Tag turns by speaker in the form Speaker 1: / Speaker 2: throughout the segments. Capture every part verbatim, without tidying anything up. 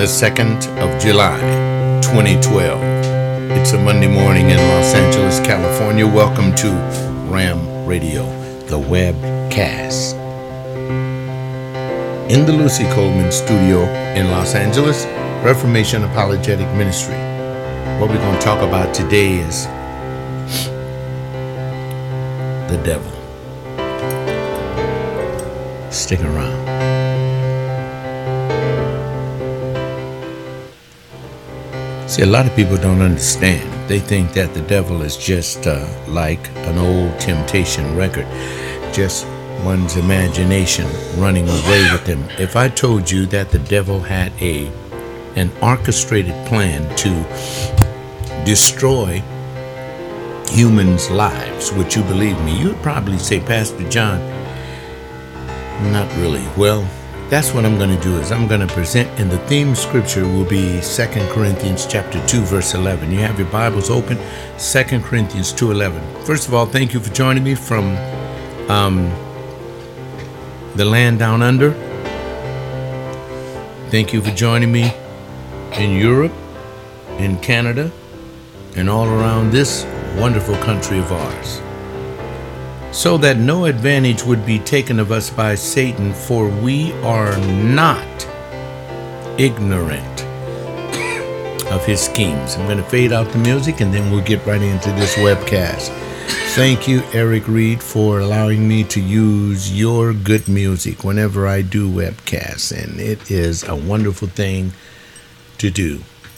Speaker 1: the second of July, twenty twelve. It's a Monday morning in Los Angeles, California. Welcome to Ram Radio, the webcast. In the Lucy Coleman studio in Los Angeles, Reformation Apologetic Ministry. What we're going to talk about today is the devil. Stick around. See, a lot of people don't understand. They think that the devil is just uh, like an old Temptation record, just one's imagination running away with them. If I told you that the devil had a an orchestrated plan to destroy humans' lives, would you believe me? You would probably say, Pastor John, not really. Well, that's what I'm going to do is I'm going to present, and the theme scripture will be Second Corinthians chapter two, verse eleven. You have your Bibles open, Second Corinthians two eleven. First of all, thank you for joining me from um, the land down under. Thank you for joining me in Europe, in Canada, and all around this wonderful country of ours, so that no advantage would be taken of us by Satan, for we are not ignorant of his schemes. I'm going to fade out the music and then we'll get right into this webcast. Thank you, Eric Reed, for allowing me to use your good music whenever I do webcasts, and it is a wonderful thing to do.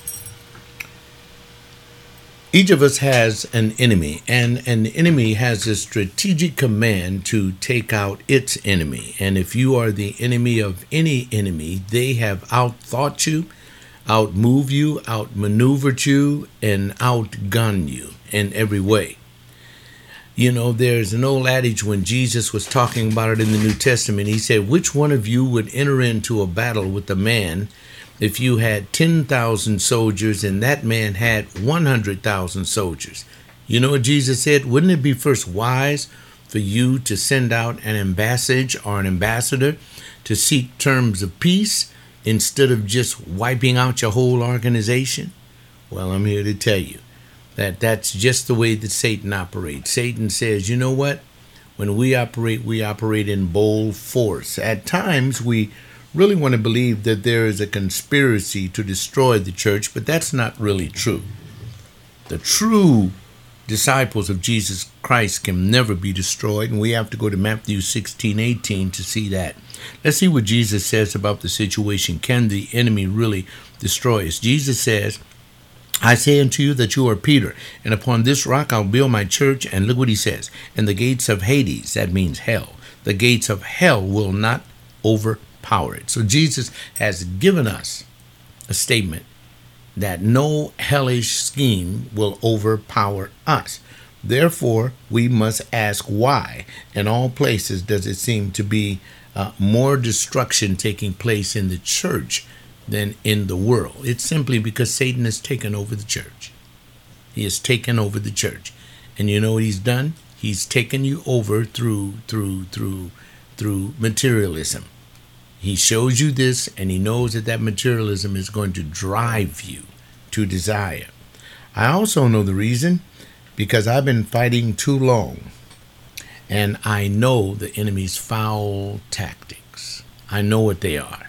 Speaker 1: Each of us has an enemy, and an enemy has a strategic command to take out its enemy. And if you are the enemy of any enemy, they have outthought you, outmoved you, outmaneuvered you, and outgunned you in every way. You know, there's an old adage when Jesus was talking about it in the New Testament. He said, which one of you would enter into a battle with a man if you had ten thousand soldiers and that man had one hundred thousand soldiers? You know what Jesus said? Wouldn't it be first wise for you to send out an ambassage or an ambassador to seek terms of peace instead of just wiping out your whole organization? Well, I'm here to tell you that that's just the way that Satan operates. Satan says, you know what? When we operate, we operate in bold force. At times, we really want to believe that there is a conspiracy to destroy the church, but that's not really true. The true disciples of Jesus Christ can never be destroyed, and we have to go to Matthew sixteen eighteen to see that. Let's see what Jesus says about the situation. Can the enemy really destroy us? Jesus says, I say unto you that you are Peter, and upon this rock I'll build my church. And look what he says, and the gates of Hades, that means hell, the gates of hell will not overpower Power it. So Jesus has given us a statement that no hellish scheme will overpower us. Therefore, we must ask why in all places does it seem to be uh, more destruction taking place in the church than in the world. It's simply because Satan has taken over the church. He has taken over the church. And you know what he's done? He's taken you over through, through, through, through materialism. He shows you this, and he knows that that materialism is going to drive you to desire. I also know the reason, because I've been fighting too long, and I know the enemy's foul tactics. I know what they are.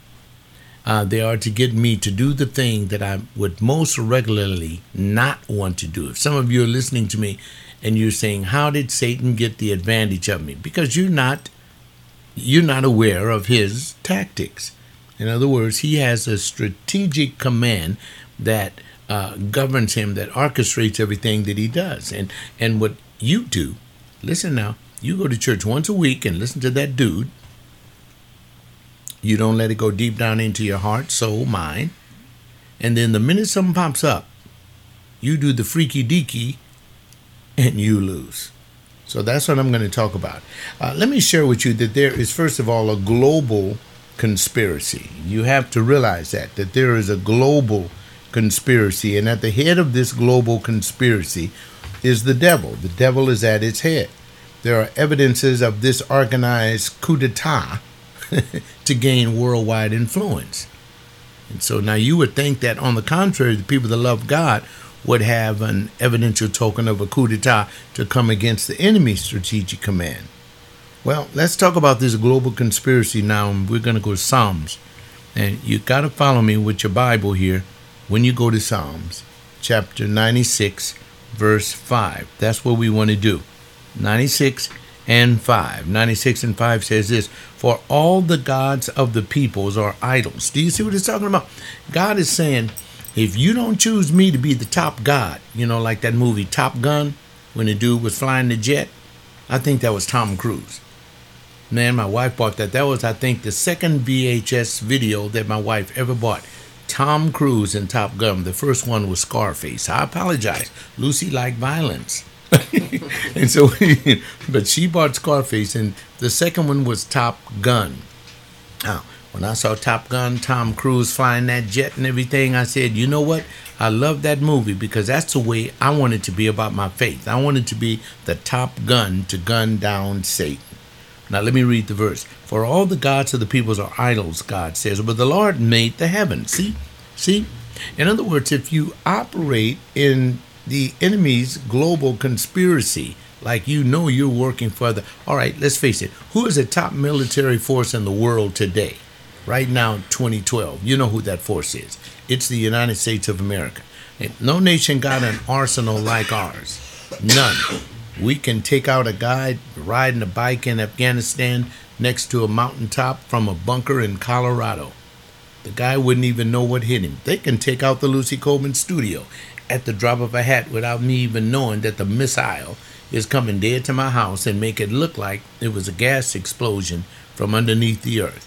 Speaker 1: Uh, they are to get me to do the thing that I would most regularly not want to do. If some of you are listening to me and you're saying, how did Satan get the advantage of me? Because you're not You're not aware of his tactics. In other words, he has a strategic command that uh, governs him, that orchestrates everything that he does. And and what you do, listen now, you go to church once a week and listen to that dude. You don't let it go deep down into your heart, soul, mind. And then the minute something pops up, you do the freaky deaky and you lose. So that's what I'm going to talk about. Uh, let me share with you that there is, first of all, a global conspiracy. You have to realize that, that there is a global conspiracy. And at the head of this global conspiracy is the devil. The devil is at its head. There are evidences of this organized coup d'etat to gain worldwide influence. And so now you would think that, on the contrary, the people that love God would have an evidential token of a coup d'etat to come against the enemy's strategic command. Well, let's talk about this global conspiracy now, and we're going to go to Psalms. And you got to follow me with your Bible here when you go to Psalms, chapter ninety-six, verse five. That's what we want to do. ninety-six and five. ninety-six and five says this: for all the gods of the peoples are idols. Do you see what it's talking about? God is saying, if you don't choose me to be the top god, you know, like that movie Top Gun, when the dude was flying the jet. I think that was Tom Cruise. Man, my wife bought that. That was, I think, the second V H S video that my wife ever bought. Tom Cruise in Top Gun. The first one was Scarface. I apologize. Lucy liked violence. And so, but she bought Scarface, and the second one was Top Gun. Now, when I saw Top Gun, Tom Cruise flying that jet and everything, I said, you know what? I love that movie because that's the way I want it to be about my faith. I want it to be the top gun to gun down Satan. Now, let me read the verse. For all the gods of the peoples are idols, God says, but the Lord made the heavens. See? See? In other words, if you operate in the enemy's global conspiracy, like you know you're working for the... All right, let's face it. Who is the top military force in the world today? Right now, twenty twelve. You know who that force is. It's the United States of America. And no nation got an arsenal like ours. None. We can take out a guy riding a bike in Afghanistan next to a mountaintop from a bunker in Colorado. The guy wouldn't even know what hit him. They can take out the Lucy Coleman studio at the drop of a hat without me even knowing that the missile is coming dead to my house and make it look like it was a gas explosion from underneath the earth.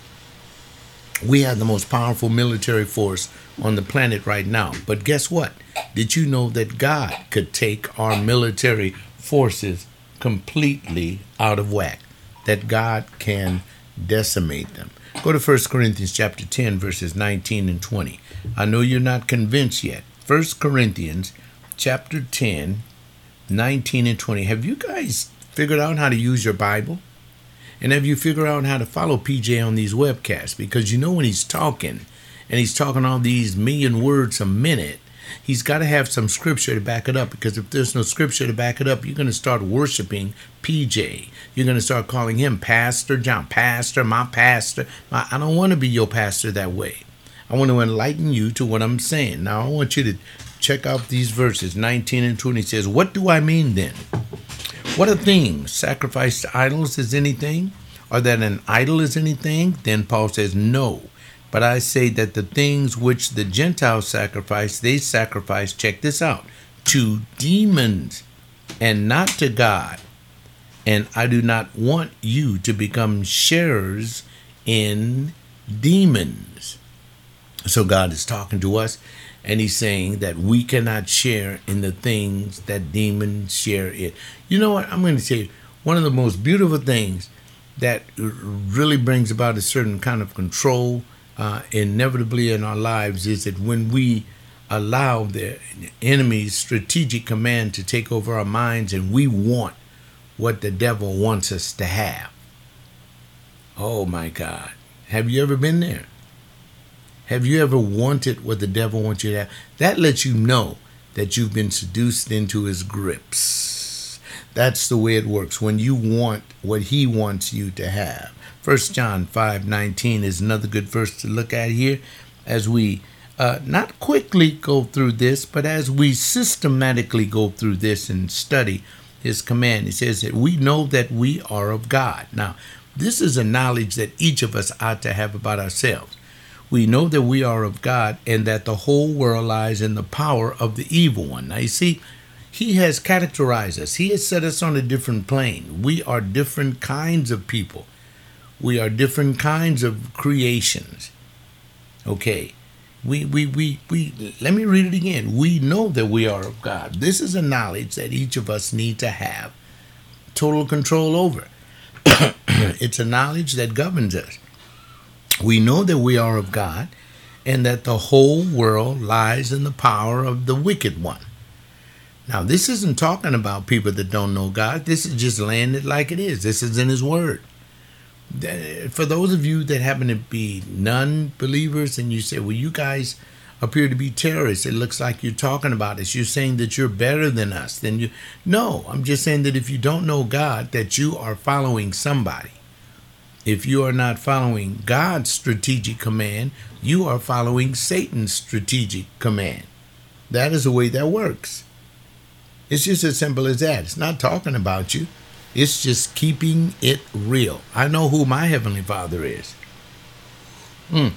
Speaker 1: We have the most powerful military force on the planet right now. But guess what? Did you know that God could take our military forces completely out of whack? That God can decimate them. Go to First Corinthians chapter ten, verses nineteen and twenty. I know you're not convinced yet. First Corinthians chapter ten, nineteen and twenty. Have you guys figured out how to use your Bible? And have you figured out how to follow P J on these webcasts? Because you know when he's talking, and he's talking all these million words a minute, he's got to have some scripture to back it up. Because if there's no scripture to back it up, you're going to start worshiping P J. You're going to start calling him Pastor John, Pastor, my pastor. My, I don't want to be your pastor that way. I want to enlighten you to what I'm saying. Now, I want you to check out these verses. nineteen and twenty says, what do I mean then? What a thing sacrifice to idols is anything? Or that an idol is anything? Then Paul says, no. But I say that the things which the Gentiles sacrifice, they sacrifice, check this out, to demons and not to God. And I do not want you to become sharers in demons. So God is talking to us, and he's saying that we cannot share in the things that demons share in. You know what? I'm going to tell you, one of the most beautiful things that really brings about a certain kind of control uh, inevitably in our lives is that when we allow the enemy's strategic command to take over our minds and we want what the devil wants us to have. Oh my God. Have you ever been there? Have you ever wanted what the devil wants you to have? That lets you know that you've been seduced into his grips. That's the way it works when you want what he wants you to have. First John five nineteen is another good verse to look at here as we uh, not quickly go through this, but as we systematically go through this and study his command. It says that we know that we are of God. Now, this is a knowledge that each of us ought to have about ourselves. We know that we are of God and that the whole world lies in the power of the evil one. Now, you see, he has characterized us. He has set us on a different plane. We are different kinds of people. We are different kinds of creations. Okay. We, we, we, we, let me read it again. We know that we are of God. This is a knowledge that each of us need to have total control over. It's a knowledge that governs us. We know that we are of God and that the whole world lies in the power of the wicked one. Now, this isn't talking about people that don't know God. This is just laying it like it is. This is in his word. For those of you that happen to be non-believers and you say, well, you guys appear to be terrorists, it looks like you're talking about us, you're saying that you're better than us, then you no I'm just saying that if you don't know God, that you are following somebody. If you are not following God's strategic command, you are following Satan's strategic command. That is the way that works. It's just as simple as that. It's not talking about you. It's just keeping it real. I know who my Heavenly Father is. Mm.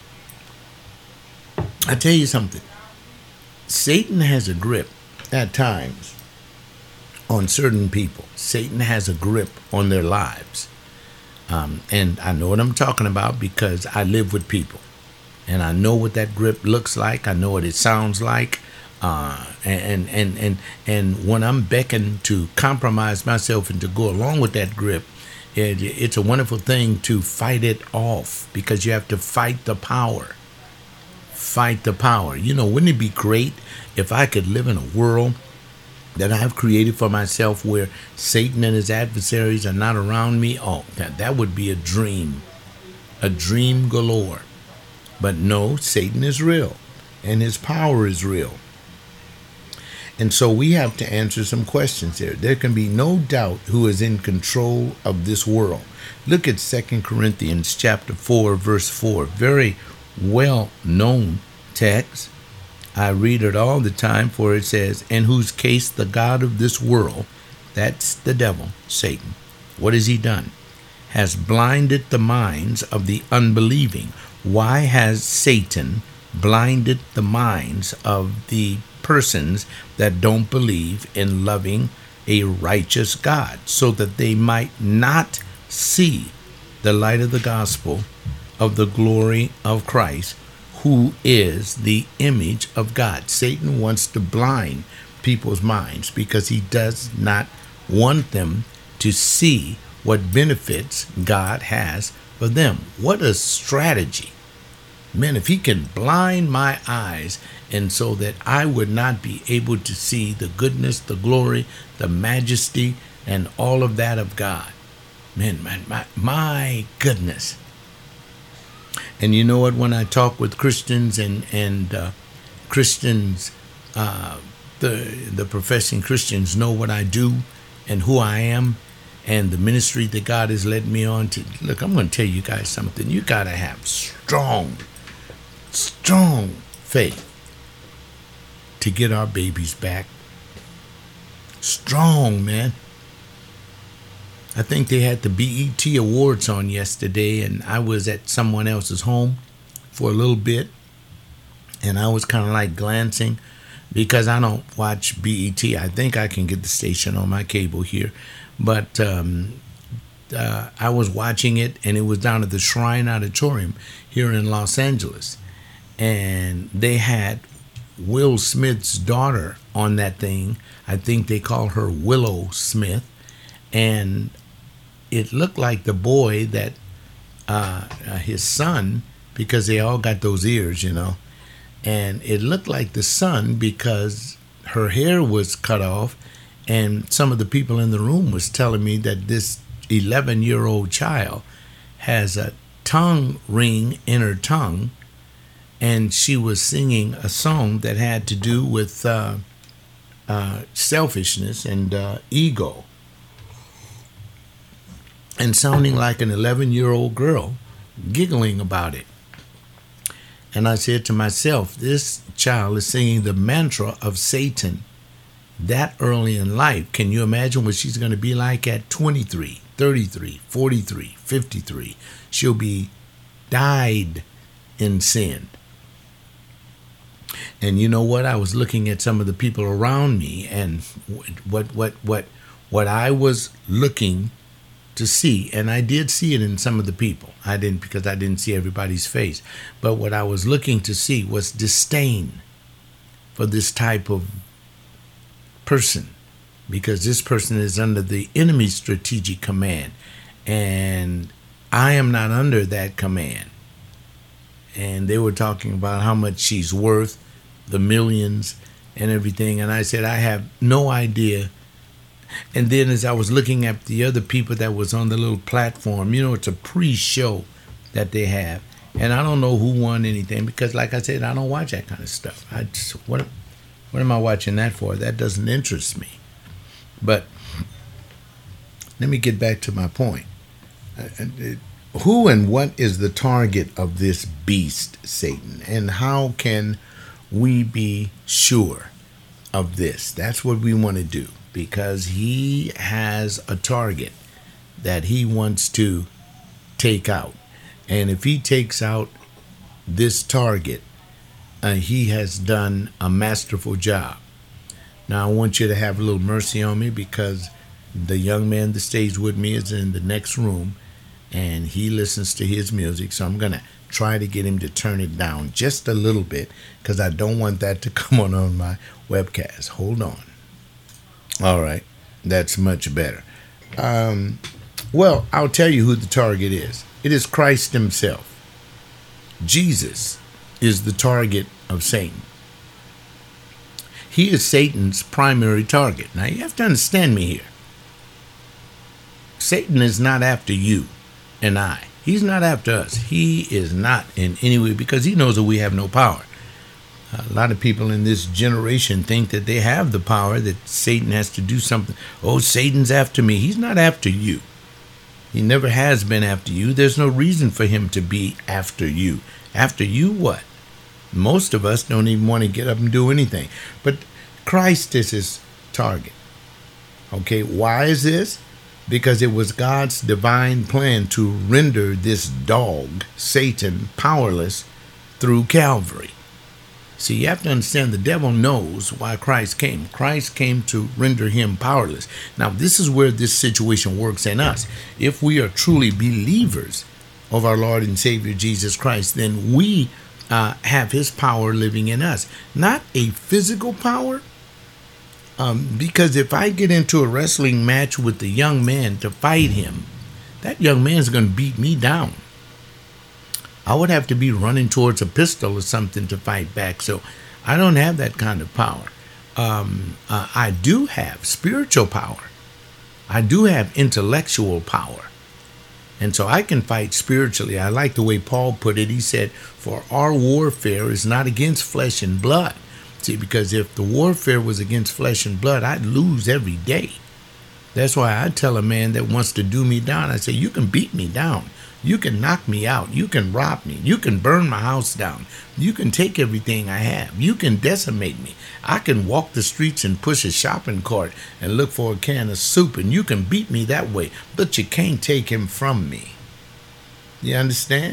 Speaker 1: I tell you something. Satan has a grip at times on certain people. Satan has a grip on their lives. Um, and I know what I'm talking about because I live with people. And I know what that grip looks like. I know what it sounds like. Uh, and, and, and, and when I'm beckoned to compromise myself and to go along with that grip, it, it's a wonderful thing to fight it off because you have to fight the power. Fight the power. You know, wouldn't it be great if I could live in a world that I've created for myself where Satan and his adversaries are not around me? Oh, that, that would be a dream. A dream galore. But no, Satan is real and his power is real. And so we have to answer some questions here. There can be no doubt who is in control of this world. Look at Second Corinthians chapter four, verse four. Very well-known text. I read it all the time, for it says, in whose case the God of this world, that's the devil, Satan, what has he done? Has blinded the minds of the unbelieving. Why has Satan blinded the minds of the persons that don't believe in loving a righteous God, so that they might not see the light of the gospel of the glory of Christ, who is the image of God? Satan wants to blind people's minds because he does not want them to see what benefits God has for them. What a strategy. Man, if he can blind my eyes and so that I would not be able to see the goodness, the glory, the majesty, and all of that of God. Man, my, my, my goodness. And you know what? When I talk with Christians and, and uh, Christians, uh, the, the professing Christians know what I do and who I am and the ministry that God has led me on to. Look, I'm going to tell you guys something. You got to have strong strong faith to get our babies back. Strong, man. I think they had the B E T Awards on yesterday, and I was at someone else's home for a little bit, and I was kind of like glancing because I don't watch B E T. I think I can get the station on my cable here, but um, uh, I was watching it, and it was down at the Shrine Auditorium here in Los Angeles. And they had Will Smith's daughter on that thing. I think they call her Willow Smith. And it looked like the boy that, uh, uh, his son, because they all got those ears, you know. And it looked like the son because her hair was cut off. And some of the people in the room was telling me that this eleven-year-old child has a tongue ring in her tongue. And she was singing a song that had to do with uh, uh, selfishness and uh, ego. And sounding like an eleven-year-old girl, giggling about it. And I said to myself, this child is singing the mantra of Satan that early in life. Can you imagine what she's going to be like at twenty-three, thirty-three, forty-three, fifty-three? She'll be died in sin. And you know what? I was looking at some of the people around me, and what what what what I was looking to see, and I did see it in some of the people. I didn't, because I didn't see everybody's face. But what I was looking to see was disdain for this type of person, because this person is under the enemy's strategic command, and I am not under that command. And they were talking about how much she's worth, the millions and everything. And I said, I have no idea And then as I was looking at the other people that was on the little platform, you know, it's a pre-show that they have. And I don't know who won anything because, like I said, I don't watch that kind of stuff. I just, what, what am I watching that for? That doesn't interest me. But let me get back to my point. Who and what is the target of this beast, Satan? And how can we be sure of this? That's what we want to do, because he has a target that he wants to take out. And if he takes out this target, uh, he has done a masterful job. Now, I want you to have a little mercy on me, because the young man that stays with me is in the next room, and he listens to his music. So I'm going to try to get him to turn it down just a little bit, because I don't want that to come on on my webcast. Hold on. All right. That's much better. Um, well, I'll tell you who the target is. It is Christ himself. Jesus is the target of Satan. He is Satan's primary target. Now, you have to understand me here. Satan is not after you and I. He's not after us. He is not in any way, because he knows that we have no power. A lot of people in this generation think that they have the power, that Satan has to do something. Oh, Satan's after me. He's not after you. He never has been after you. There's no reason for him to be after you. After you what? Most of us don't even want to get up and do anything. But Christ is his target. Okay, why is this? Because it was God's divine plan to render this dog, Satan, powerless through Calvary. See, you have to understand, the devil knows why Christ came. Christ came to render him powerless. Now, this is where this situation works in us. If we are truly believers of our Lord and Savior Jesus Christ, then we uh, have his power living in us. Not a physical power, um, because if I get into a wrestling match with the young man to fight him, that young man's going to beat me down. I would have to be running towards a pistol or something to fight back. So I don't have that kind of power. Um, uh, I do have spiritual power. I do have intellectual power. And so I can fight spiritually. I like the way Paul put it. He said, for our warfare is not against flesh and blood. See, because if the warfare was against flesh and blood, I'd lose every day. That's why I tell a man that wants to do me down, I say, you can beat me down. You can knock me out. You can rob me. You can burn my house down. You can take everything I have. You can decimate me. I can walk the streets and push a shopping cart and look for a can of soup, and you can beat me that way, but you can't take him from me. You understand?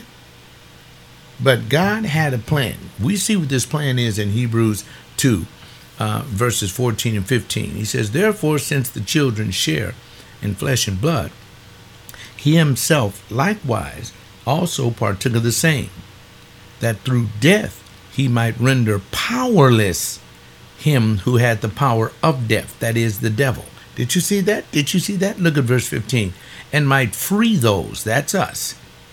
Speaker 1: But God had a plan. We see what this plan is in Hebrews two, uh, verses fourteen and fifteen. He says, therefore, since the children share in flesh and blood, he himself likewise also partook of the same, that through death he might render powerless him who had the power of death, that is, the devil. Did you see that? Did you see that? Look at verse fifteen. And might free those, that's us,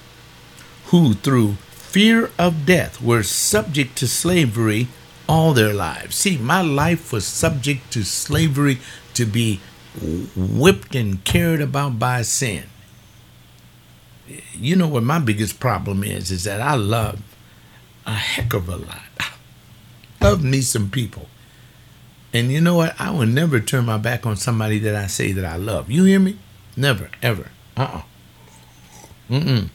Speaker 1: who through fear of death were subject to slavery all their lives. See, my life was subject to slavery, to be whipped and carried about by sin. You know what my biggest problem is, is that I love a heck of a lot. I love me some people. And you know what? I will never turn my back on somebody that I say that I love. You hear me? Never, ever. Uh-uh. Mm-mm.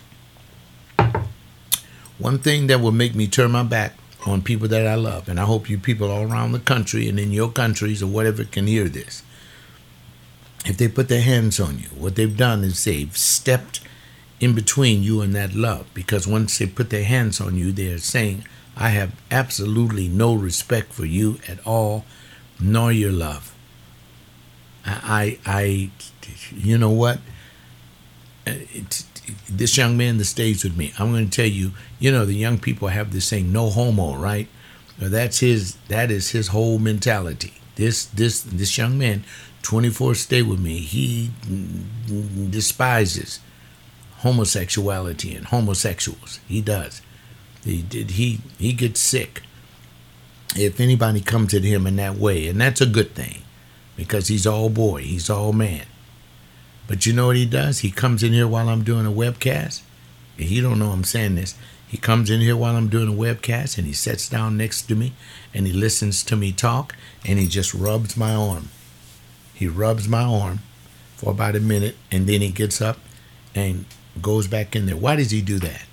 Speaker 1: One thing that will make me turn my back on people that I love, and I hope you people all around the country and in your countries or whatever can hear this. If they put their hands on you, what they've done is they've stepped in between you and that love, because once they put their hands on you, they're saying, I have absolutely no respect for you at all, nor your love. I, I, I you know what? It's, this young man that stays with me, I'm going to tell you, you know, the young people have this saying, no homo, right? That's his, that is his whole mentality. This, this, this young man, twenty-four, stay with me. He despises homosexuality and homosexuals. He does. He did. He he gets sick if anybody comes at him in that way, and that's a good thing. because he's all boy, he's all man. But you know what he does? He comes in here while I'm doing a webcast. He don't know I'm saying this. He comes in here while I'm doing a webcast, and he sits down next to me, and he listens to me talk, and he just rubs my arm. He rubs my arm for about a minute, and then he gets up and goes back in there. Why does he do that?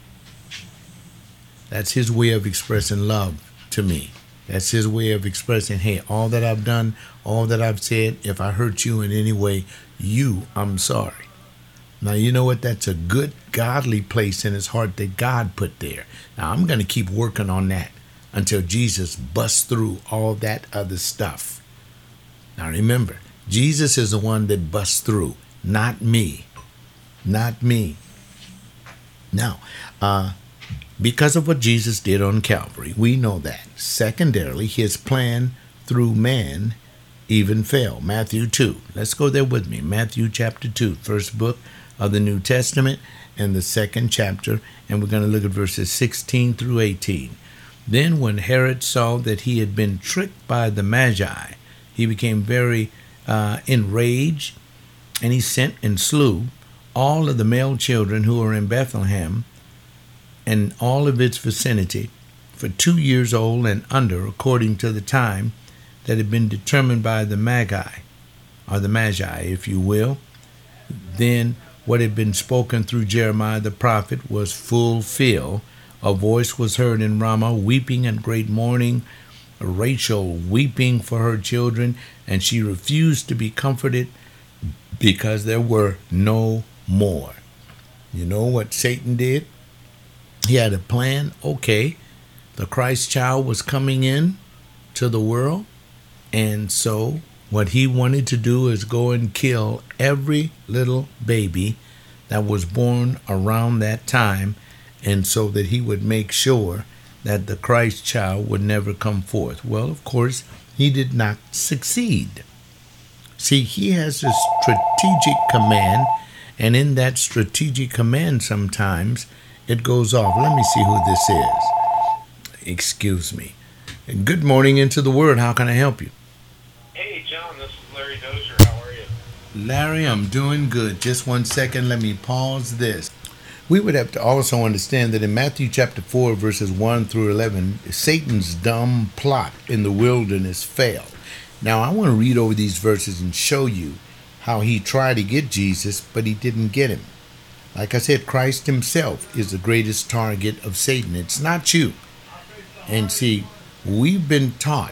Speaker 1: That's his way of expressing love to me. That's his way of expressing, hey, all that I've done, all that I've said, if I hurt you in any way, you, I'm sorry. Now, you know what? That's a good, godly place in his heart that God put there. Now, I'm going to keep working on that until Jesus busts through all that other stuff. Now, remember, Jesus is the one that busts through, not me. Not me. Now, uh, because of what Jesus did on Calvary, we know that. Secondarily, his plan through man even failed. Matthew two. Let's go there with me. Matthew chapter two, first book of the New Testament and the second chapter, and we're going to look at verses sixteen through eighteen. Then when Herod saw that he had been tricked by the Magi, he became very uh, enraged, and he sent and slew all of the male children who were in Bethlehem and all of its vicinity for two years old and under, according to the time that had been determined by the Magi, or the Magi, if you will. Then what had been spoken through Jeremiah the prophet was fulfilled. A voice was heard in Ramah, weeping and great mourning, Rachel weeping for her children, and she refused to be comforted because there were no more. You know what Satan did? He had a plan. Okay, the Christ child was coming in to the world, and so what he wanted to do is go and kill every little baby that was born around that time, and so that he would make sure that the Christ child would never come forth. Well, of course, he did not succeed. See, he has a strategic command, and in that strategic command sometimes it goes off. Let me see who this is. Excuse me. Good morning into the Word. How can I help you?
Speaker 2: Hey, John, this is Larry Dozier. How are you?
Speaker 1: Larry, I'm doing good. Just one second. Let me pause this. We would have to also understand that in Matthew chapter four, verses one through eleven, Satan's dumb plot in the wilderness failed. Now, I want to read over these verses and show you how he tried to get Jesus, but he didn't get him. Like I said, Christ himself is the greatest target of Satan. It's not you. And see, we've been taught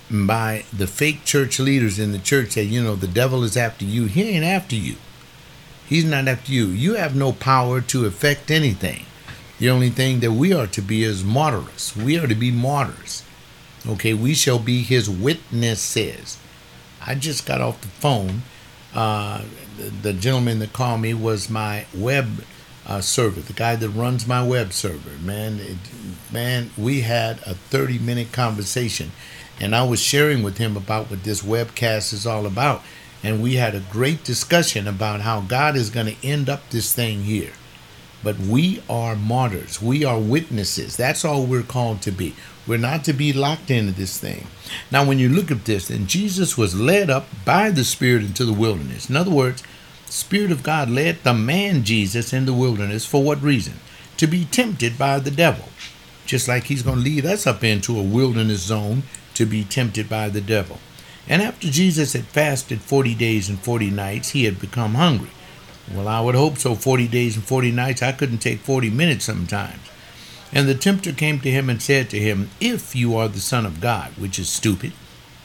Speaker 1: by the fake church leaders in the church that, you know, the devil is after you. He ain't after you. He's not after you. You have no power to affect anything. The only thing that we are to be is martyrs. We are to be martyrs. Okay, we shall be his witnesses. I just got off the phone. Uh, the, the gentleman that called me was my web uh, server, the guy that runs my web server. Man, it, man, we had a thirty-minute conversation, and I was sharing with him about what this webcast is all about. And we had a great discussion about how God is going to end up this thing here. But we are martyrs. We are witnesses. That's all we're called to be. We're not to be locked into this thing. Now, when you look at this, and Jesus was led up by the Spirit into the wilderness. In other words, the Spirit of God led the man Jesus in the wilderness. For what reason? To be tempted by the devil. Just like he's going to lead us up into a wilderness zone to be tempted by the devil. And after Jesus had fasted forty days and forty nights, he had become hungry. Well, I would hope so. forty days and forty nights. I couldn't take forty minutes sometimes. And the tempter came to him and said to him, if you are the Son of God, which is stupid.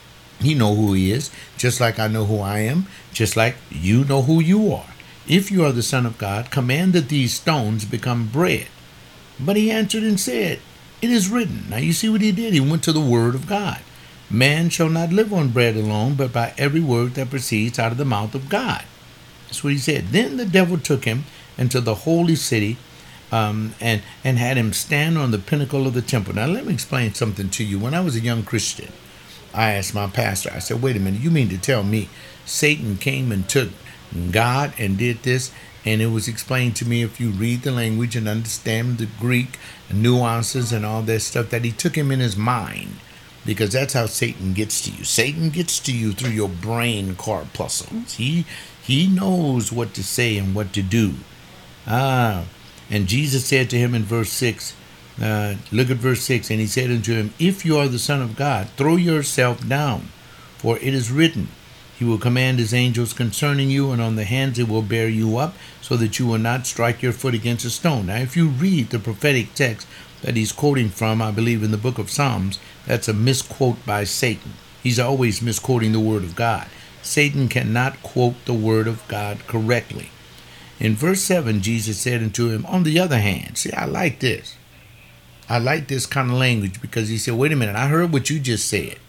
Speaker 1: He know who he is, just like I know who I am, just like you know who you are. If you are the Son of God, command that these stones become bread. But he answered and said, it is written. Now you see what he did. He went to the Word of God. Man shall not live on bread alone, but by every word that proceeds out of the mouth of God. That's what he said. Then the devil took him into the holy city um, and, and had him stand on the pinnacle of the temple. Now, let me explain something to you. When I was a young Christian, I asked my pastor, I said, wait a minute, you mean to tell me Satan came and took God and did this? And it was explained to me, if you read the language and understand the Greek nuances and all that stuff, that he took him in his mind. because that's how Satan gets to you. Satan gets to you through your brain corpuscles. He he knows what to say and what to do. Ah, and Jesus said to him in verse six, uh, look at verse six, and he said unto him, if you are the Son of God, throw yourself down, for it is written, he will command his angels concerning you, and on the hands it will bear you up, so that you will not strike your foot against a stone. Now, if you read the prophetic text that he's quoting from, I believe in the book of Psalms, that's a misquote by Satan. He's always misquoting the word of God. Satan cannot quote the word of God correctly. In verse seven, Jesus said unto him, on the other hand, see, I like this. I like this kind of language, because he said, wait a minute, I heard what you just said.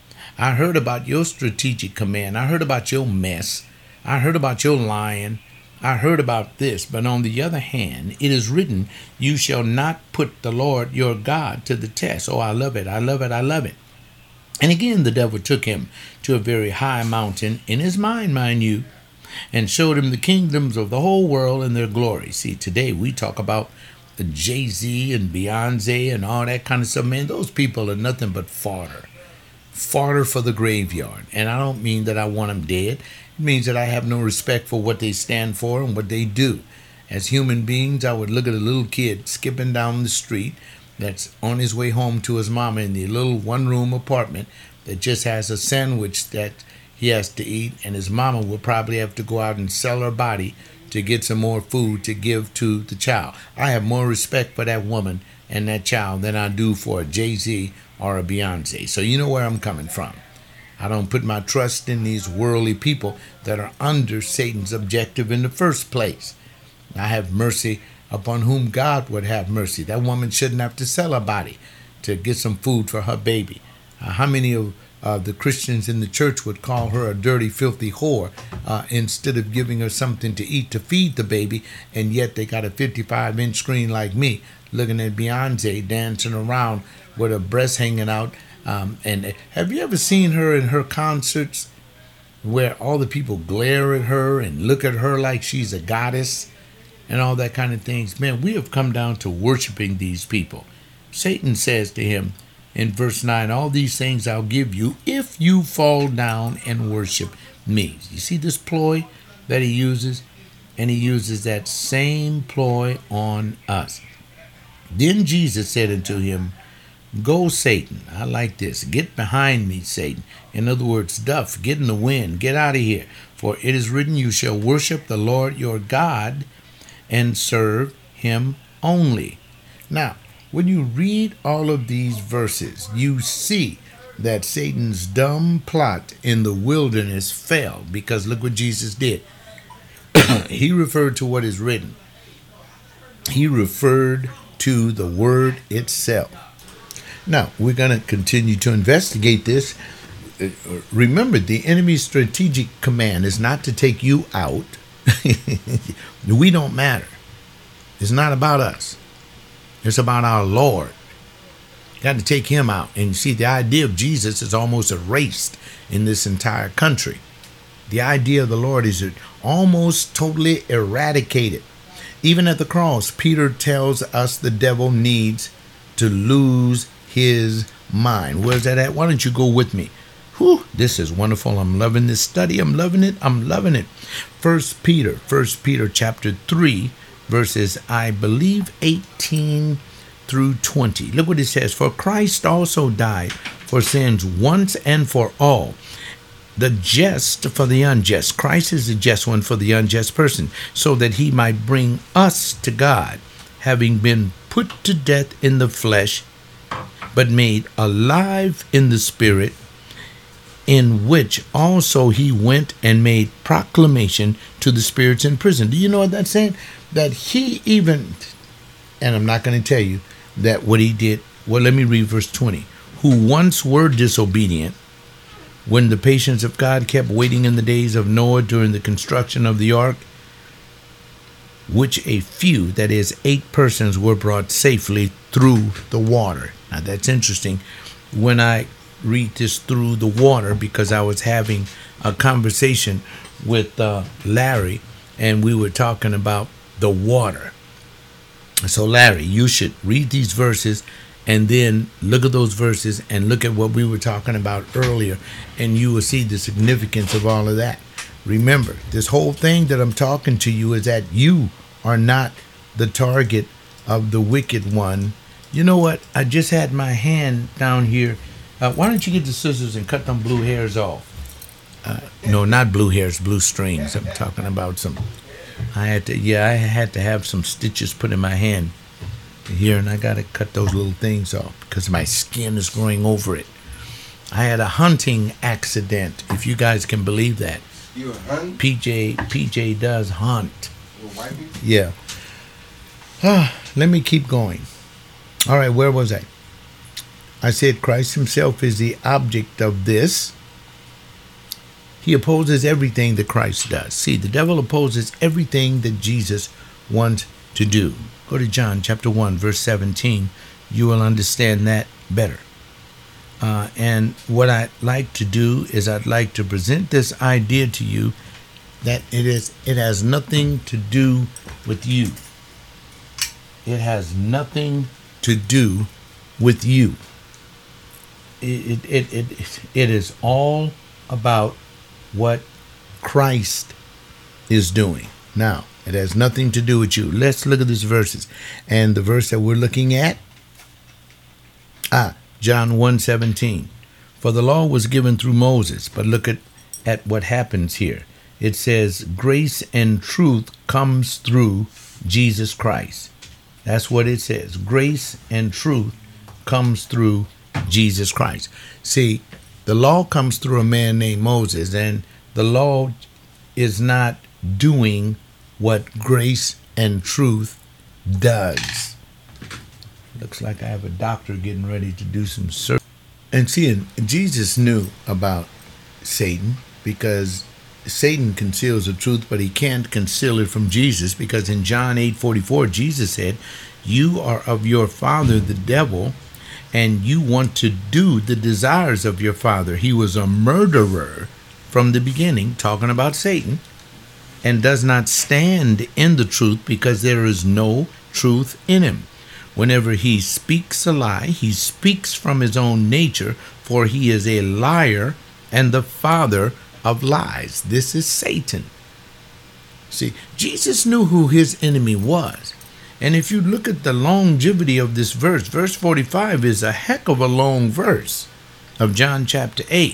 Speaker 1: I heard about your strategic command. I heard about your mess. I heard about your lying. I heard about this. But on the other hand, it is written, you shall not put the Lord your God to the test. Oh, I love it. I love it. I love it. And again, the devil took him to a very high mountain in his mind, mind you, and showed him the kingdoms of the whole world and their glory. See, today we talk about the Jay-Z and Beyonce and all that kind of stuff. Man, those people are nothing but fodder. Fodder for the graveyard. And I don't mean that I want them dead. It means that I have no respect for what they stand for and what they do. As human beings, I would look at a little kid skipping down the street that's on his way home to his mama in the little one-room apartment that just has a sandwich that he has to eat, and his mama will probably have to go out and sell her body to get some more food to give to the child. I have more respect for that woman and that child than I do for a Jay-Z or a Beyonce. So you know where I'm coming from. I don't put my trust in these worldly people that are under Satan's objective in the first place. I have mercy upon whom God would have mercy. That woman shouldn't have to sell her body to get some food for her baby. Uh, how many of uh, the Christians in the church would call her a dirty, filthy whore uh, instead of giving her something to eat to feed the baby, and yet they got a fifty-five inch screen like me looking at Beyonce dancing around with her breasts hanging out. Um, and have you ever seen her in her concerts where all the people glare at her and look at her like she's a goddess and all that kind of things? Man, we have come down to worshiping these people. Satan says to him in verse nine, all these things I'll give you if you fall down and worship me. You see this ploy that he uses? And he uses that same ploy on us. Then Jesus said unto him, go, Satan. I like this. Get behind me, Satan. In other words, duff, get in the wind, get out of here. For it is written, you shall worship the Lord your God and serve him only. Now, when you read all of these verses, you see that Satan's dumb plot in the wilderness fell, because look what Jesus did. He referred to what is written. He referred to the word itself. Now, we're going to continue to investigate this. Remember, the enemy's strategic command is not to take you out. We don't matter. It's not about us. It's about our Lord. You got to take him out. And you see, the idea of Jesus is almost erased in this entire country. The idea of the Lord is almost totally eradicated. Even at the cross, Peter tells us the devil needs to lose his mind. Where's that at? Why don't you go with me? Whew, this is wonderful. I'm loving this study. I'm loving it. I'm loving it. First Peter, First Peter chapter three, verses, I believe, eighteen through twenty. Look what it says. For Christ also died for sins once and for all, the just for the unjust. Christ is the just one for the unjust person, so that he might bring us to God, having been put to death in the flesh, but made alive in the spirit, in which also he went and made proclamation to the spirits in prison. Do you know what that's saying? That he even, and I'm not going to tell you that what he did. Well, let me read verse twenty. Who once were disobedient, when the patience of God kept waiting in the days of Noah during the construction of the ark, which a few, that is, eight persons, were brought safely through the water. Now that's interesting when I read this through the water, because I was having a conversation with uh, Larry, and we were talking about the water. So Larry, you should read these verses and then look at those verses and look at what we were talking about earlier, and you will see the significance of all of that. Remember, this whole thing that I'm talking to you is that you are not the target of the wicked one. You know what? I just had my hand down here. Uh, why don't you get the scissors and cut them blue hairs off? Uh, no, not blue hairs, blue strings. I'm talking about some. I had to, yeah, I had to have some stitches put in my hand here, and I got to cut those little things off because my skin is growing over it. I had a hunting accident, if you guys can believe that.
Speaker 3: You hunt?
Speaker 1: P J, P J does hunt.
Speaker 3: With white people?
Speaker 1: Yeah. Ah, let me keep going. All right, where was I? I said Christ himself is the object of this. He opposes everything that Christ does. See, the devil opposes everything that Jesus wants to do. Go to John chapter one, verse seventeen. You will understand that better. Uh, and what I'd like to do is I'd like to present this idea to you that it is it has nothing to do with you. It has nothing to do with you. It it it it, it is all about what Christ is doing. Now, it has nothing to do with you. Let's look at these verses. And the verse that we're looking at, ah, John one seventeen. For the law was given through Moses, but look at, at what happens here. It says, grace and truth comes through Jesus Christ. That's what it says. Grace and truth comes through Jesus Christ. See, the law comes through a man named Moses, and the law is not doing what grace and truth does. Looks like I have a doctor getting ready to do some surgery. And see, Jesus knew about Satan because Satan conceals the truth, but he can't conceal it from Jesus, because in John eight forty-four, Jesus said, you are of your father, the devil, and you want to do the desires of your father. He was a murderer from the beginning, talking about Satan, and does not stand in the truth because there is no truth in him. Whenever he speaks a lie, he speaks from his own nature, for he is a liar and the father of lies. This is Satan. See, Jesus knew who his enemy was. And if you look at the longevity of this verse, verse forty-five is a heck of a long verse of John chapter eight.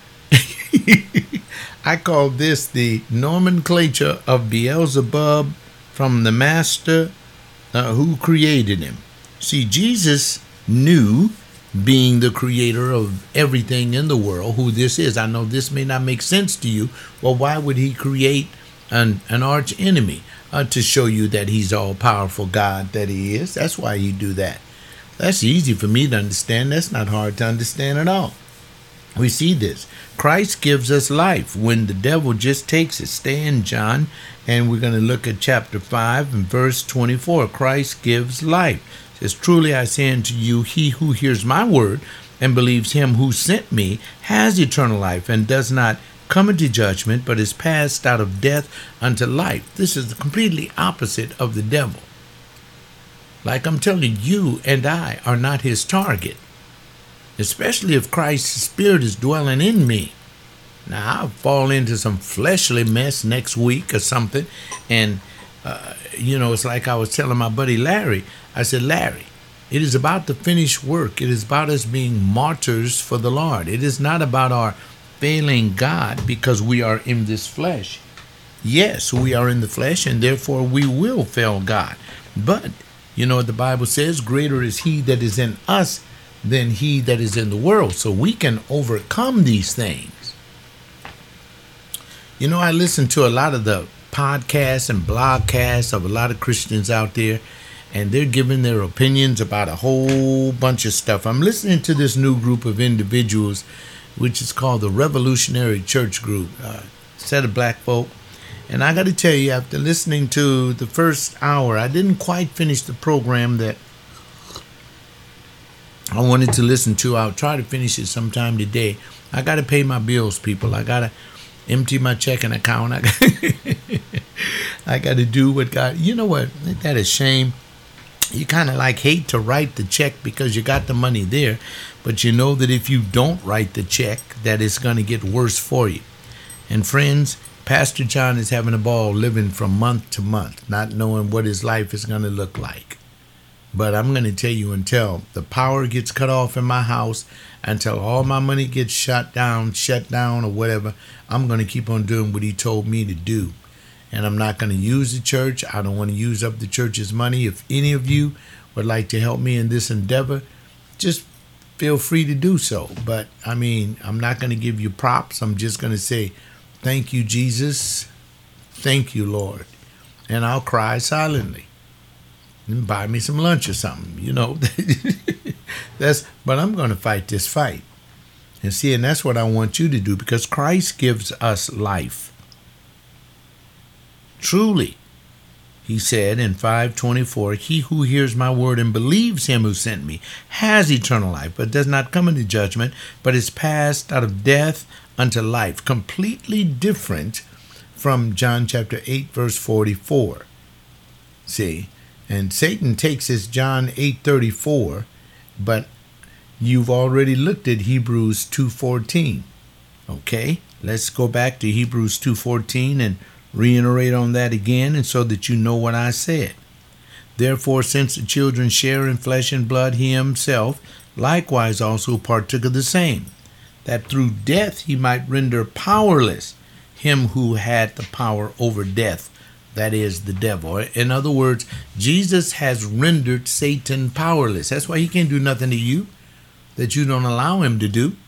Speaker 1: I call this the nomenclature of Beelzebub from the master uh, who created him. See, Jesus knew, being the creator of everything in the world, who this is. I know this may not make sense to you. Well, why would he create an, an arch enemy? Uh, to show you that he's all-powerful God that he is. That's why he do that. That's easy for me to understand. That's not hard to understand at all. We see this. Christ gives us life when the devil just takes it. Stay in John, and we're going to look at chapter five and verse twenty-four. Christ gives life. It says, truly I say unto you, he who hears my word and believes him who sent me has eternal life, and does not come into judgment, but is passed out of death unto life. This is the completely opposite of the devil. Like I'm telling you, and I are not his target, especially if Christ's spirit is dwelling in me. Now, I'll fall into some fleshly mess next week or something, and, uh, you know, it's like I was telling my buddy Larry. I said, Larry, it is about the finished work. It is about us being martyrs for the Lord. It is not about our failing God because we are in this flesh. Yes, we are in the flesh, and therefore we will fail God. But you know what the Bible says? Greater is he that is in us than he that is in the world. So we can overcome these things. You know, I listen to a lot of the podcasts and blogcasts of a lot of Christians out there, and they're giving their opinions about a whole bunch of stuff. I'm listening to this new group of individuals, which is called the Revolutionary Church Group, uh, set of black folk. And I got to tell you, after listening to the first hour, I didn't quite finish the program that I wanted to listen to. I'll try to finish it sometime today. I got to pay my bills, people. I got to empty my checking account. I got, I got to do what God, you know what, ain't that a shame? You kind of like hate to write the check because you got the money there, but you know that if you don't write the check, that it's going to get worse for you. And friends, Pastor John is having a ball living from month to month, not knowing what his life is going to look like. But I'm going to tell you, until the power gets cut off in my house, until all my money gets shut down, shut down or whatever, I'm going to keep on doing what he told me to do. And I'm not going to use the church. I don't want to use up the church's money. If any of you would like to help me in this endeavor, just feel free to do so. But, I mean, I'm not going to give you props. I'm just going to say, thank you, Jesus. Thank you, Lord. And I'll cry silently. And buy me some lunch or something, you know. That's. But I'm going to fight this fight. And see, and that's what I want you to do, because Christ gives us life. Truly, he said in five twenty-four, he who hears my word and believes him who sent me has eternal life, but does not come into judgment, but is passed out of death unto life. Completely different from John chapter eight, verse forty-four. See, and Satan takes his John eight thirty-four, but you've already looked at Hebrews two fourteen. Okay, let's go back to Hebrews two fourteen and reiterate on that again, and so that you know what I said. Therefore, since the children share in flesh and blood, he himself likewise also partook of the same, that through death he might render powerless him who had the power over death, that is, the devil. In other words, Jesus has rendered Satan powerless. That's why he can't do nothing to you that you don't allow him to do.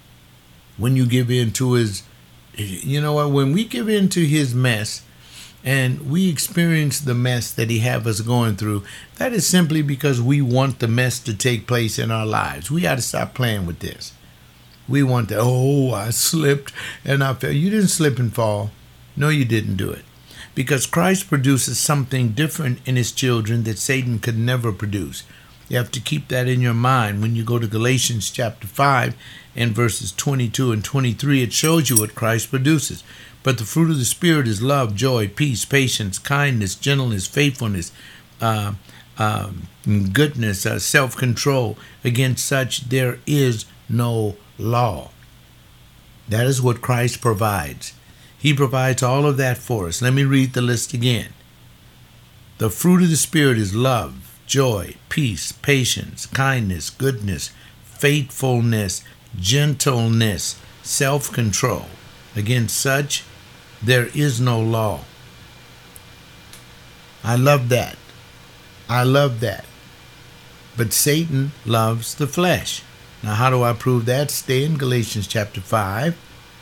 Speaker 1: When you give in to his You know what? When we give in to his mess and we experience the mess that he have us going through, that is simply because we want the mess to take place in our lives. We got to stop playing with this. We want to, oh, I slipped and I fell. You didn't slip and fall. No, you didn't do it. Because Christ produces something different in his children that Satan could never produce. You have to keep that in your mind when you go to Galatians chapter five and verses twenty-two and twenty-three. It shows you what Christ produces. But the fruit of the Spirit is love, joy, peace, patience, kindness, gentleness, faithfulness, uh, uh, goodness, uh, self-control. Against such there is no law. That is what Christ provides. He provides all of that for us. Let me read the list again. The fruit of the Spirit is love, joy, peace, patience, kindness, goodness, faithfulness, gentleness, self-control. Against such, there is no law. I love that. I love that. But Satan loves the flesh. Now, how do I prove that? Stay in Galatians chapter five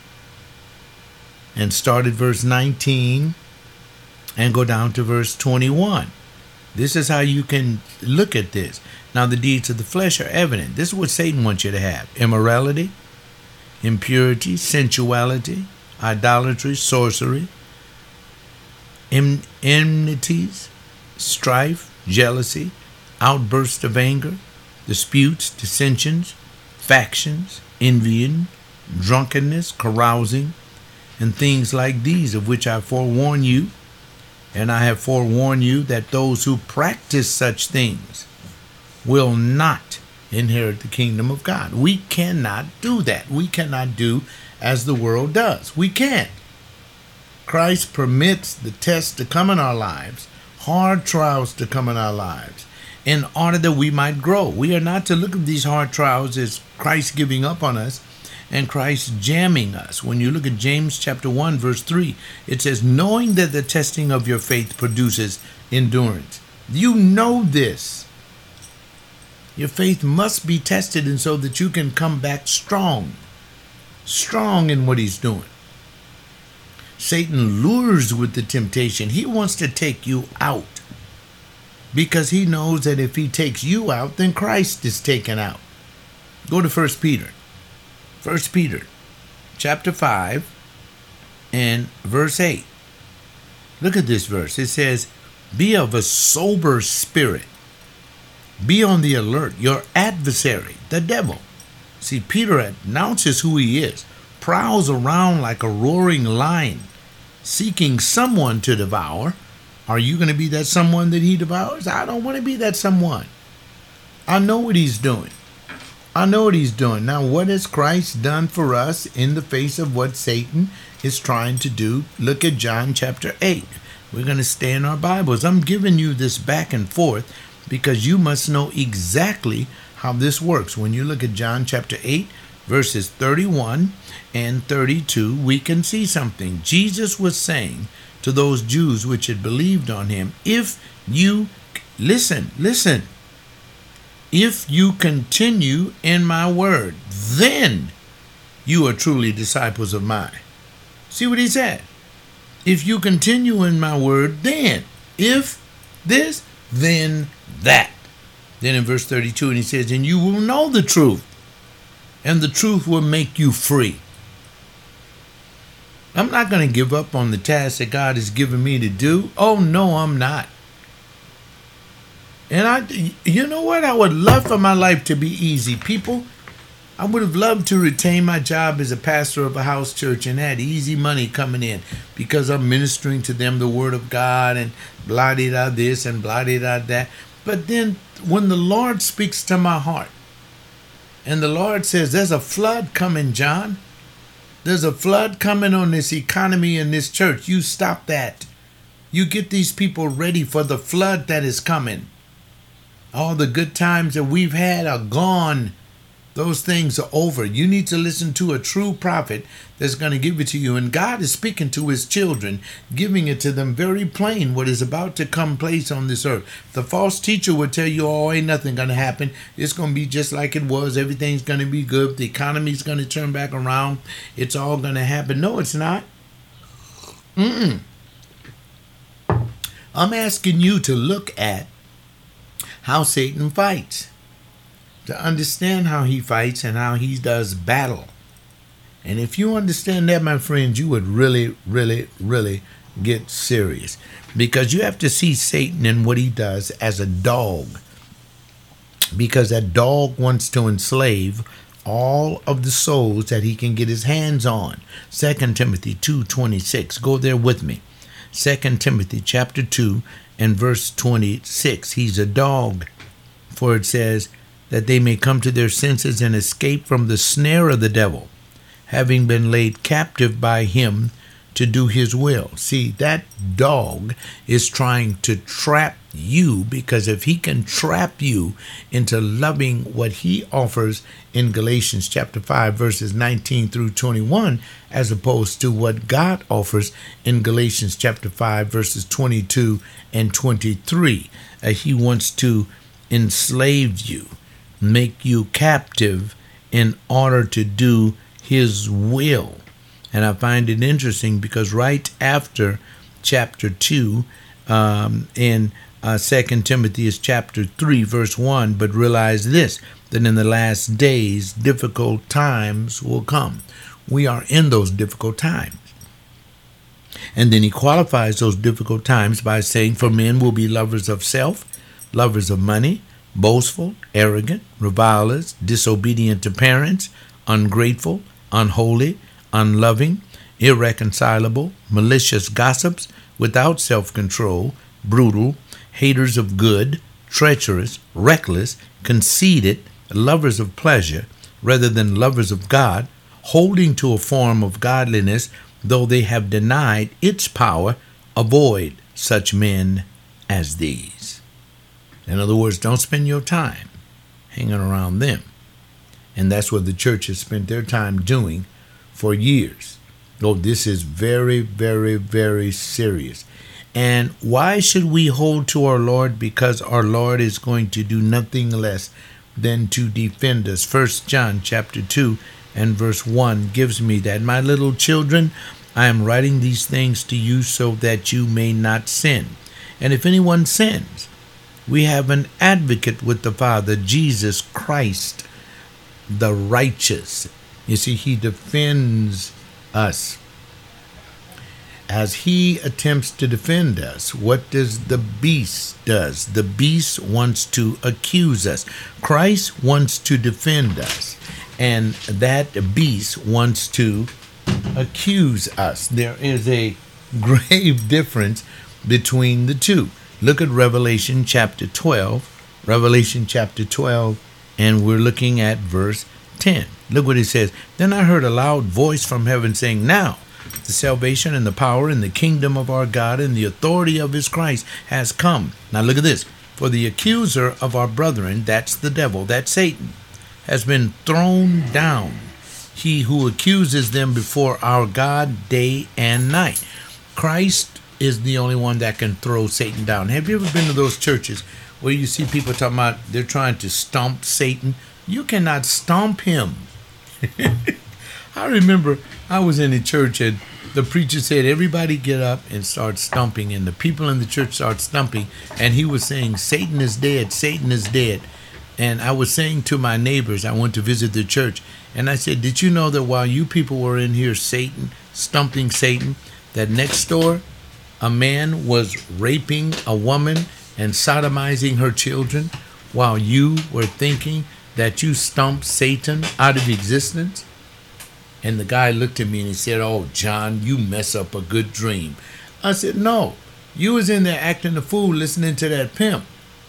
Speaker 1: and start at verse nineteen and go down to verse twenty-one. This is how you can look at this. Now, the deeds of the flesh are evident. This is what Satan wants you to have. Immorality, impurity, sensuality, idolatry, sorcery, en- enmities, strife, jealousy, outbursts of anger, disputes, dissensions, factions, envying, drunkenness, carousing, and things like these, of which I forewarn you. And I have forewarned you that those who practice such things will not inherit the kingdom of God. We cannot do that. We cannot do as the world does. We can't. Christ permits the tests to come in our lives, hard trials to come in our lives, in order that we might grow. We are not to look at these hard trials as Christ giving up on us and Christ jamming us. When you look at James chapter one, verse three, it says, knowing that the testing of your faith produces endurance. You know this. Your faith must be tested, and so that you can come back strong, strong in what he's doing. Satan lures with the temptation. He wants to take you out because he knows that if he takes you out, then Christ is taken out. Go to First Peter. First Peter chapter five and verse eight. Look at this verse. It says, be of a sober spirit. Be on the alert. Your adversary, the devil. See, Peter announces who he is. Prowls around like a roaring lion, seeking someone to devour. Are you going to be that someone that he devours? I don't want to be that someone. I know what he's doing. I know what he's doing. Now, what has Christ done for us in the face of what Satan is trying to do? Look at John chapter eight. We're going to stay in our Bibles. I'm giving you this back and forth because you must know exactly how this works. When you look at John chapter eight, verses thirty-one and thirty-two, we can see something. Jesus was saying to those Jews which had believed on him, if you, listen, listen, if you continue in my word, then you are truly disciples of mine. See what he said? If you continue in my word, then, if this, then that. Then in verse thirty-two, and he says, and you will know the truth, and the truth will make you free. I'm not going to give up on the task that God has given me to do. Oh, no, I'm not. And I, you know what? I would love for my life to be easy. People, I would have loved to retain my job as a pastor of a house church and had easy money coming in because I'm ministering to them the word of God and blah-de-da this and blah-de-da that. But then when the Lord speaks to my heart and the Lord says, there's a flood coming, John. There's a flood coming on this economy in this church. You stop that. You get these people ready for the flood that is coming. All the good times that we've had are gone. Those things are over. You need to listen to a true prophet that's going to give it to you. And God is speaking to his children, giving it to them very plain what is about to come place on this earth. The false teacher will tell you, oh, ain't nothing going to happen. It's going to be just like it was. Everything's going to be good. The economy's going to turn back around. It's all going to happen. No, it's not. Mm-mm. I'm asking you to look at how Satan fights, to understand how he fights and how he does battle. And if you understand that, my friends, you would really, really, really get serious. Because you have to see Satan and what he does as a dog. Because that dog wants to enslave all of the souls that he can get his hands on. Second Timothy two twenty-six. Go there with me. Second Timothy chapter two and verse twenty-six. He's a dog. For it says, that they may come to their senses and escape from the snare of the devil, having been laid captive by him to do his will. See, that dog is trying to trap you, because if he can trap you into loving what he offers in Galatians chapter five, verses nineteen through twenty-one, as opposed to what God offers in Galatians chapter five, verses twenty-two and twenty-three, uh, he wants to enslave you, make you captive in order to do his will. And I find it interesting because right after chapter two um, in uh, Second Timothy is chapter three, verse one, but realize this, that in the last days difficult times will come. We are in those difficult times. And then he qualifies those difficult times by saying, for men will be lovers of self, lovers of money, boastful, arrogant, revilers, disobedient to parents, ungrateful, unholy, unloving, irreconcilable, malicious gossips, without self-control, brutal, haters of good, treacherous, reckless, conceited, lovers of pleasure rather than lovers of God, holding to a form of godliness, though they have denied its power. Avoid such men as these. In other words, don't spend your time hanging around them. And that's what the church has spent their time doing for years. Oh, this is very, very, very serious. And why should we hold to our Lord? Because our Lord is going to do nothing less than to defend us. First John chapter two and verse one gives me that. My little children, I am writing these things to you so that you may not sin. And if anyone sins, we have an advocate with the Father, Jesus Christ, the righteous. You see, he defends us. As he attempts to defend us, what does the beast does? The beast wants to accuse us. Christ wants to defend us, and that beast wants to accuse us. There is a grave difference between the two. Look at Revelation chapter twelve. Revelation chapter twelve, and we're looking at verse ten. Look what it says. Then I heard a loud voice from heaven saying, now the salvation and the power and the kingdom of our God and the authority of his Christ has come. Now look at this. For the accuser of our brethren, that's the devil, that's Satan, has been thrown down. He who accuses them before our God day and night. Christ is the only one that can throw Satan down. Have you ever been to those churches where you see people talking about they're trying to stomp Satan? You cannot stomp him. I remember I was in a church and the preacher said, everybody get up and start stomping. And the people in the church start stomping. And he was saying, Satan is dead, Satan is dead. And I was saying to my neighbors, I went to visit the church. And I said, did you know that while you people were in here Satan, stomping Satan, that next door a man was raping a woman and sodomizing her children while you were thinking that you stomped Satan out of existence? And the guy looked at me and he said, oh, John, you mess up a good dream. I said, no, you was in there acting a fool listening to that pimp.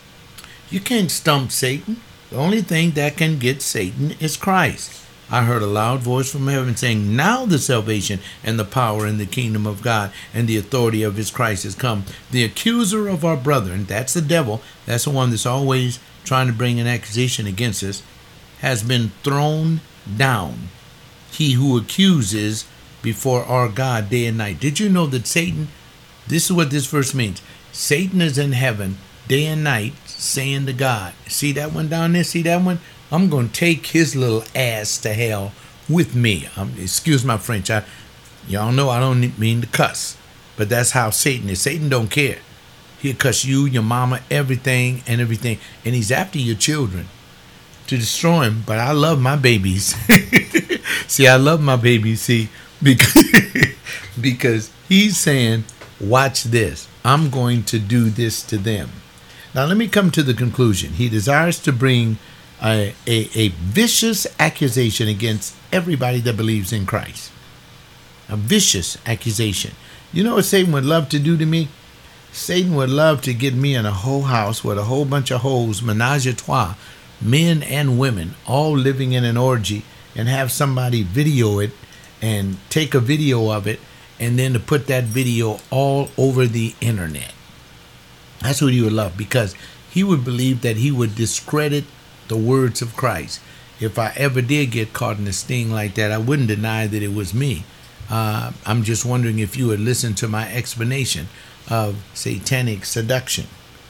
Speaker 1: You can't stomp Satan. The only thing that can get Satan is Christ. I heard a loud voice from heaven saying, now the salvation and the power and the kingdom of God and the authority of his Christ has come. The accuser of our brethren, that's the devil, that's the one that's always trying to bring an accusation against us, has been thrown down. He who accuses before our God day and night. Did you know that Satan, this is what this verse means. Satan is in heaven day and night saying to God, see that one down there? See that one? I'm going to take his little ass to hell with me. Um, excuse my French. I, y'all know I don't mean to cuss, but that's how Satan is. Satan don't care. He'll cuss you, your mama, everything and everything. And he's after your children to destroy him. But I love my babies. See, I love my babies. See, because, because he's saying, watch this. I'm going to do this to them. Now, let me come to the conclusion. He desires to bring a, a, a vicious accusation against everybody that believes in Christ. A vicious accusation. You know what Satan would love to do to me? Satan would love to get me in a whole house with a whole bunch of hoes, menage a trois, men and women, all living in an orgy, and have somebody video it and take a video of it and then to put that video all over the internet. That's what he would love, because he would believe that he would discredit the words of Christ. If I ever did get caught in a sting like that, I wouldn't deny that it was me. Uh, I'm just wondering if you would listen to my explanation of satanic seduction.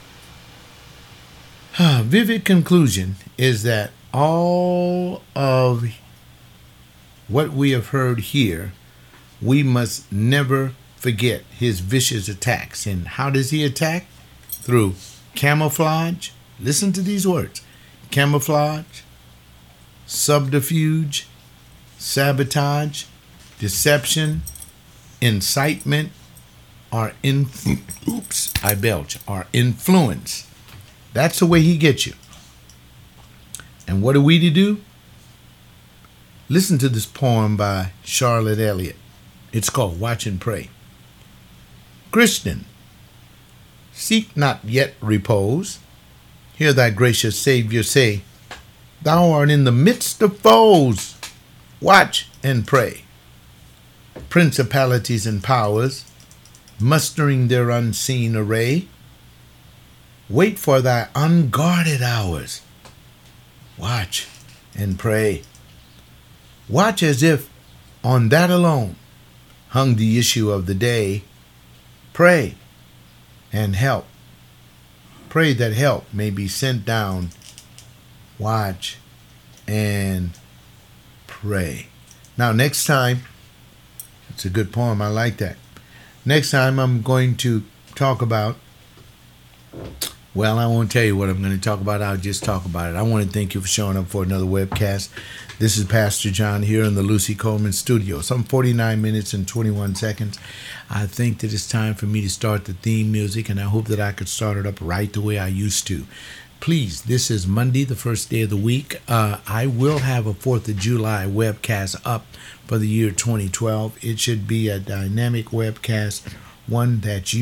Speaker 1: Vivid conclusion is that all of what we have heard here, we must never forget his vicious attacks. And how does he attack? Through camouflage. Listen to these words. Camouflage, subterfuge, sabotage, deception, incitement, or influ- oops, I belch, or influence. That's the way he gets you. And what are we to do? Listen to this poem by Charlotte Elliott. It's called Watch and Pray. Christian, seek not yet repose. Hear thy gracious Savior say, thou art in the midst of foes. Watch and pray. Principalities and powers, mustering their unseen array, wait for thy unguarded hours. Watch and pray. Watch as if on that alone hung the issue of the day. Pray and help. Pray that help may be sent down. Watch and pray. Now, next time, it's a good poem. I like that. Next time, I'm going to talk about, well, I won't tell you what I'm going to talk about. I'll just talk about it. I want to thank you for showing up for another webcast. This is Pastor John here in the Lucy Coleman studio. Some forty-nine minutes and twenty-one seconds. I think that it's time for me to start the theme music, and I hope that I could start it up right the way I used to. Please, this is Monday, the first day of the week. Uh, I will have a fourth of July webcast up for the year twenty twelve. It should be a dynamic webcast, one that you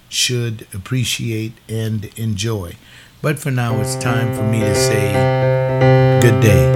Speaker 1: should appreciate and enjoy. But for now, it's time for me to say good day.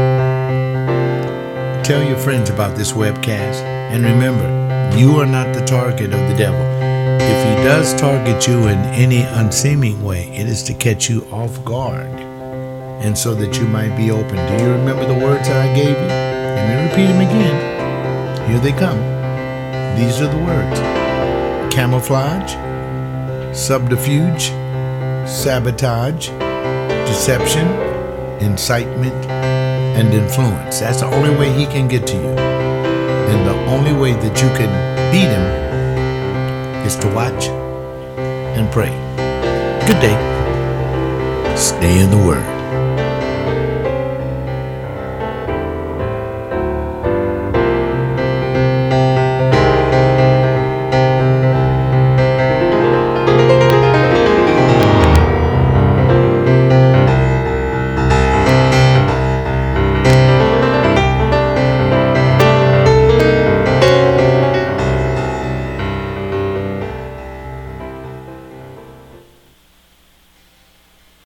Speaker 1: Tell your friends about this webcast, and remember, you are not the target of the devil. If he does target you in any unseeming way, it is to catch you off guard, and so that you might be open. Do you remember the words that I gave you? Let me repeat them again. Here they come. These are the words: camouflage, subterfuge, sabotage, deception, incitement, and influence. That's the only way he can get to you. And the only way that you can beat him is to watch and pray. Good day. Stay in the Word.